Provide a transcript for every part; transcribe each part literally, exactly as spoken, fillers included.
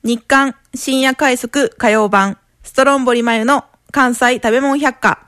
日刊深夜快速火曜版ストロンボリマユの関西食べ物百科。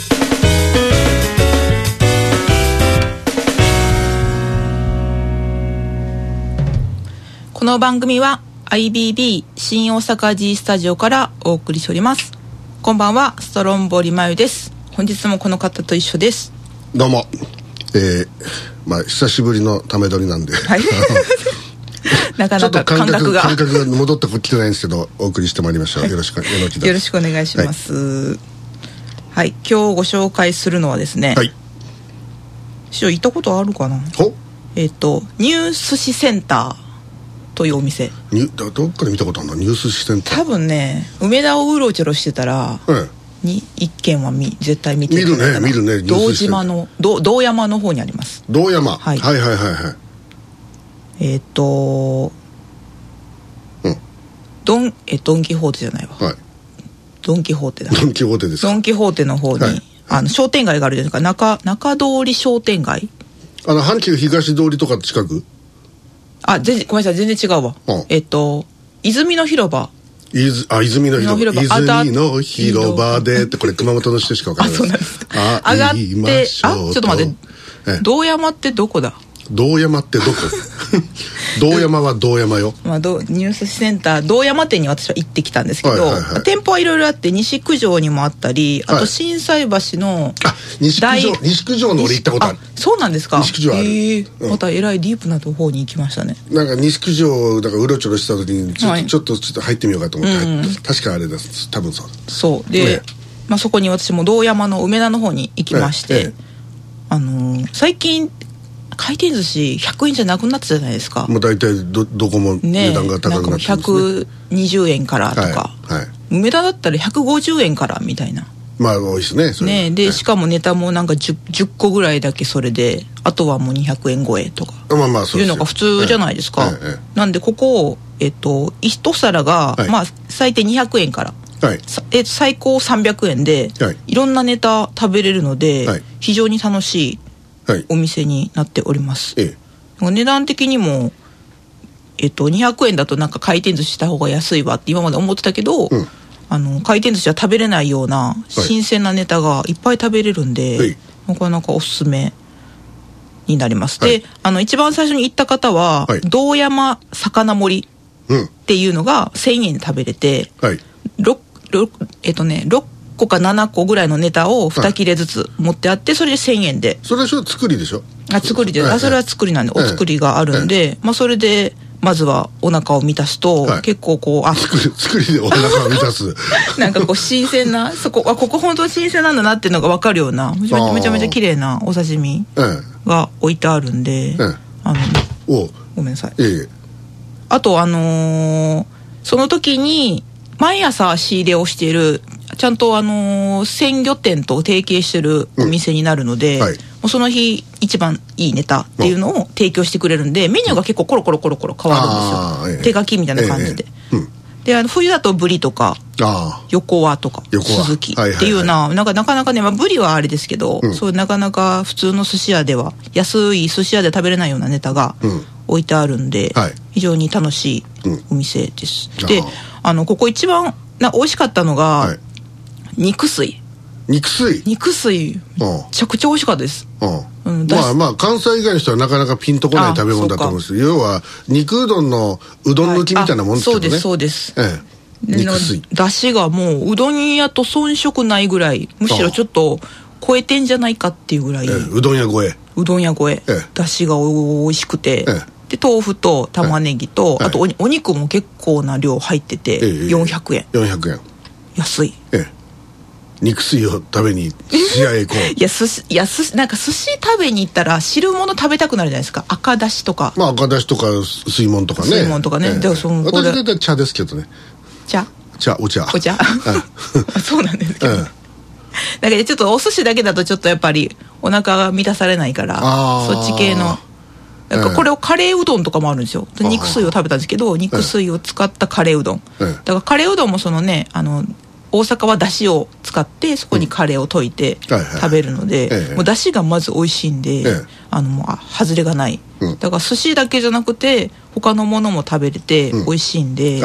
この番組は アイビービー 新大阪 G スタジオからお送りしております。こんばんは、ストロンボリマユです。本日もこの方と一緒です。 どうも、えー、まあ久しぶりのため撮りなんで、はい、 なかなか感覚が感覚が戻ってきてないんですけど、お送りしてまいりましょう。はい、よろしくよろしくお願いします。はい、はい、今日ご紹介するのはですね、はい、師匠行ったことあるかな。 ほえっ、ー、とニュー寿司センターというお店。 にどっかで見たことあるの？ニュー寿司センター。 多分ね、梅田をうろちょろしてたら、はい、に一軒はみ絶対見てる。 見るね見るね。 道島のど道山の方にあります。 道山、 はい、 はいはいはいはい。 えっ、ー、と、うん、ドンえドンキホーテじゃないわ。はい。ドンキホーテだ。 ドンキホーテですか。 ドンキホーテの方に、はい、あの商店街があるじゃないですか。中中通り商店街。あの阪急東通りとか近く。 あ、全然ごめんなさい、全然違うわ。うん、えっ、ー、と泉の広場。 いずあ泉の広場。泉の広場でって、これ熊本の人しかわからない。 あ、そうなんですか。あ、上がってあちょっと待って。道山ってどこだ。 道山ってどこ道山は道山よ、 まあ、どニュースセンター道山店に私は行ってきたんですけど、はいはいはい、店舗はいろいろあって、西九条にもあったり、あと心斎橋の、 はい、あ西九条西九条の俺行ったことある。 あ、そうなんですか。 西九条ある、えーうん、またえらいディープなところに行きましたね。 なんか西九条だからうろちょろした時にちょっと、はい、ちょっとちょっと入ってみようかと思って、うん、確かあれです。多分そうそうで、ね、まあ、そこに私も道山の梅田の方に行きまして、ええ、あのー、最近回転寿司ひゃくえんじゃなくなったじゃないですか。 もう大体 ど, どこも値段が高くなってるんですね。 ひゃくにじゅうえんからとか、 はいはい、 梅田だったらひゃくごじゅうえんからみたいな。 まあ多いですねそれねで、はい、しかもネタもなんか 10, じゅっこぐらいだけそれで、あとはもうにひゃくえん超えとか、まあまあそういうのが普通じゃないですか。はいはいはい、なんでここ、えっと、一皿が、はい、まあ最低にひゃくえんから、はい、え最高さんびゃくえんで、はい、いろんなネタ食べれるので、はい、非常に楽しいお店になっております。ええ、値段的にも、えっと、にひゃくえんだとなんか回転寿司した方が安いわって今まで思ってたけど、うん、あの回転寿司は食べれないような新鮮なネタがいっぱい食べれるんで、はい、なかなかおすすめになります。はい、で、あの一番最初に行った方は、はい、道山魚盛りっていうのがせんえんで食べれて、はい、ろくえっとねろっこかななこぐらいのネタをに切れずつ持ってあって、それでせんえんで。 それは作りでしょ。 あ、作りで、あ、それは作りなんで、お作りがあるんで、まあそれでまずはお腹を満たすと、はい、結構こう、あ、 作り作りでお腹を満たすなんかこう新鮮な、そこあここ本当に新鮮なんだなっていうのが分かるような、めちゃめちゃめちゃ綺麗なお刺身が置いてあるんで、ええ、あのおごめんなさい。ええ、あとあのー、その時に毎朝仕入れをしている。ちゃんとあのー、鮮魚店と提携してるお店になるので、うん、はい、もうその日一番いいネタっていうのを提供してくれるんで、メニューが結構コロコロコロコロ変わるんですよ、ええ、手書きみたいな感じで、ええええ、うん、であの冬だとブリとか横輪とかスズキっていうな、なんかなかなかね、まあ、ブリはあれですけど、うん、そうなかなか普通の寿司屋では安い寿司屋で食べれないようなネタが置いてあるんで、うん、はい、非常に楽しいお店です、うん、で、あのここ一番な美味しかったのが、はい、肉水肉水肉水めちゃくちゃ美味しかったです。 うん、まあまあ関西以外の人はなかなかピンとこない食べ物だと思うんです。要は肉うどんのうどん抜きみたいなもんですけどね。そうですそうです、ええ、肉水だしがもううどん屋と遜色ないぐらい、むしろちょっと超えてんじゃないかっていうぐらい、ええ、うどん屋超えうどん屋超え、ええ、だしがおいしくて、ええ、で豆腐と玉ねぎと、ええ、あと お, お肉も結構な量入ってて、ええ、よんひゃくえんよんひゃくえん安い、ええ、 肉水を食べに寿司屋へ行こういや寿司いや寿司なんか寿司食べに行ったら汁物食べたくなるじゃないですか。赤だしとか、まあ赤だしとか水もんとかね水もんとかね、えー、でもその私だったら茶ですけどね。茶茶お茶お茶そうなんですけど、うん、だけどちょっとお寿司だけだとちょっとやっぱりお腹が満たされないから、そっち系のなんかこれをカレーうどんとかもあるんですよ。で肉水を食べたんですけど、肉水を使ったカレーうどん、えー、だからカレーうどんもそのね、あの大阪はだしを使ってそこにカレーを溶いて食べるので、うんはいはい、もうだしがまず美味しいんで、ええ、あのもう外れがない、うん、だから寿司だけじゃなくて他のものも食べれて美味しいんで、うんはい、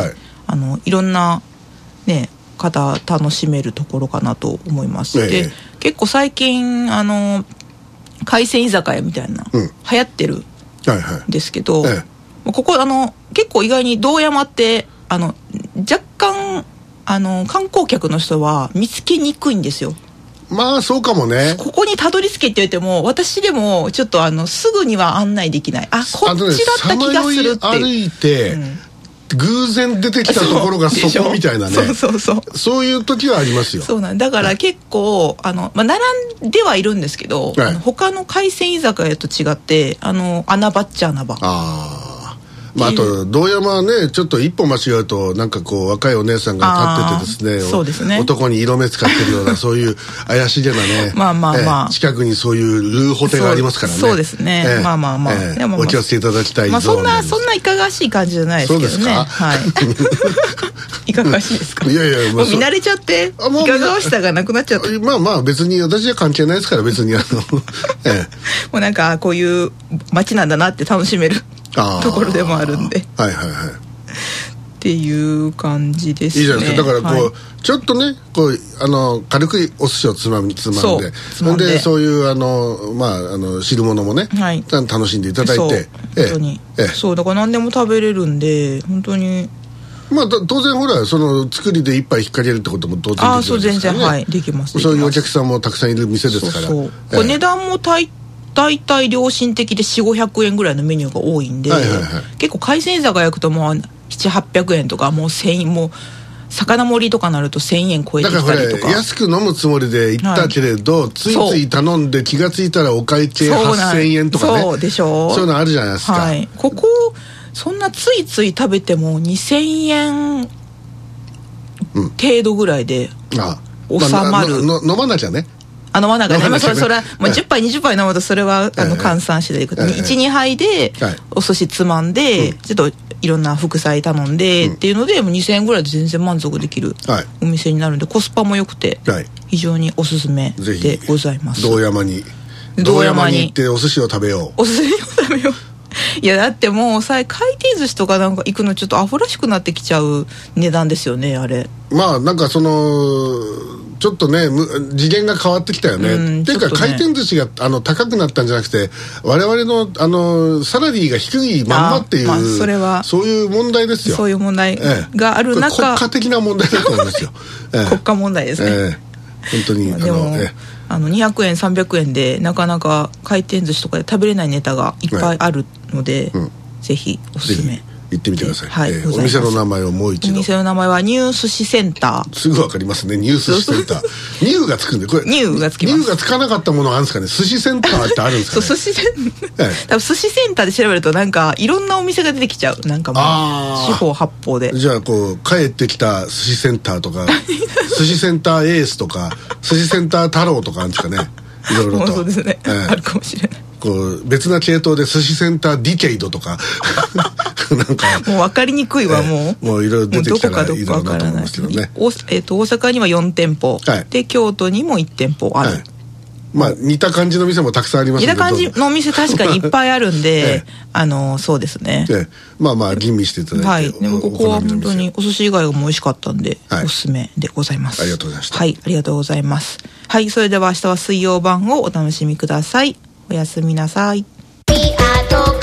あのいろんなね方楽しめるところかなと思います、ええ、で結構最近あの海鮮居酒屋みたいな、うん、流行ってるんですけど、はいはい、ええ、ここあの結構意外に堂山ってあの若干あの観光客の人は見つけにくいんですよ。 まあそうかもね。 ここにたどり着けって言っても私でもちょっとあのすぐには案内できない。あ、こっちだった気がするっていう。 歩いて、うん、偶然出てきたところがそこみたいなね。 そうそうそうそういう時はありますよ。 そうなんだから結構あの、まあ、並んではいるんですけど、はい、あの他の海鮮居酒屋と違ってあの穴場っちゃ穴場。 ああ。まあ、あと堂山はねちょっと一歩間違うとなんかこう若いお姉さんが立っててですね、 そうですね、 男に色目使ってるようなそういう怪しげなねまあまあまあ、 えー、近くにそういうルーホテがありますからね。 そうですね、えー、まあまあまあ、 えー、でも、まあ、お気をつけいただきたい、 まあ、そんなそんないかがわしい感じじゃないですけどね。 そうですか、 はいいかがわしいですか。 いやいや、 もう見慣れちゃっていかがわしさがなくなっちゃって。 まあまあ別に私は関係ないですから別にあの、 えー、もうなんかこういう街なんだなって楽しめるところでもあるんで、 はいはいはいっていう感じですね。 いいじゃないですか。だからこう、はい、ちょっとねこうあの軽くお寿司をつまみつまんで、そんでそういうあのまああの汁物もね、はい、楽しんでいただいて、 そう本当に、ええ、そうだから何でも食べれるんで本当に。 まあ当然ほらその作りで一杯引っ掛けるってことも当然できるんですからね。あ、そう全然はいできます。 そういうお客さんもたくさんいる店ですから。 そうそう、ええ、これ値段も大大体良心的でよんひゃくごひゃくえんぐらいのメニューが多いんで、はいはいはい、結構海鮮居酒屋行くともうななひゃくはっぴゃくえんとかもうせんえんもう魚盛りとかなるとせんえん超えてきたりとか。だからこれ安く飲むつもりで行ったけれど、はい、ついつい頼んで気がついたらお会計はっせんえんとかね。 そうでしょう。 そういうのあるじゃないですか、 はい、ここそんなついつい食べてもにせんえん程度ぐらいで収まる、 うん、まあ、飲まなきゃね。 あ飲まなきゃね、まあ、それそれはもうじゅっぱいにじゅっぱい飲むとそれはあの換算していくといちにはいでお寿司つまんでちょっといろんな副菜頼んでっていうのでもうにせんえんぐらいで全然満足できるお店になるんでコスパも良くて非常におすすめでございます。 堂山に堂山に行ってお寿司を食べよう。 お寿司を食べよういやだってもうさ回転寿司とかなんか行くのちょっとアホらしくなってきちゃう値段ですよねあれ。 まあなんかそのちょっとね次元が変わってきたよね、うん、っていうか、ね、回転寿司があの高くなったんじゃなくて我々のあのサラリーが低いまんまっていう、まあ、それはそういう問題ですよ。 そういう問題がある中、 ええ、国家的な問題だと思いますよ、 ええ、国家問題ですね、ええ、 本当に。 でもあの、ええ、 あのにひゃくえんさんびゃくえんでなかなか回転寿司とかで食べれないネタがいっぱいあるので、うん、ぜひおすすめ行ってみてください、はい、えー、お店の名前をもう一度。 お店の名前はニュー寿司センター。 すぐわかりますね、ニュー寿司センターニューがつくんでこれニューがつきます。 ニューがつかなかったものがあるんですかね。寿司センターってあるんですかね。 そう寿司センター、はい、多分寿司センターで調べるとなんかいろんなお店が出てきちゃう。なんかもう四方八方で。 じゃあこう帰ってきた寿司センターとか寿司センターエースとか寿司センター太郎とかあるんですかね。いろいろとそうですね、えー、あるかもしれない。 こう別な系統で寿司センターディケイドとかなんかもう分かりにくいわ、もうもういろいろ出てきたらいいだろうなと思いますけどね。 お、えー、と大阪にはよんてんぽ、はい、で京都にもいってんぽある、はい、 まあ似た感じの店もたくさんありますけど、 似た感じのお店確かにいっぱいあるんで、ええ、あのそうですね、ええ、 まあまあ吟味していただいて、 はい、でもここは本当にお寿司以外も美味しかったんで、はい、おすすめでございます。 ありがとうございました。 はい、ありがとうございます。はい、それでは明日は水曜版をお楽しみください。おやすみなさい。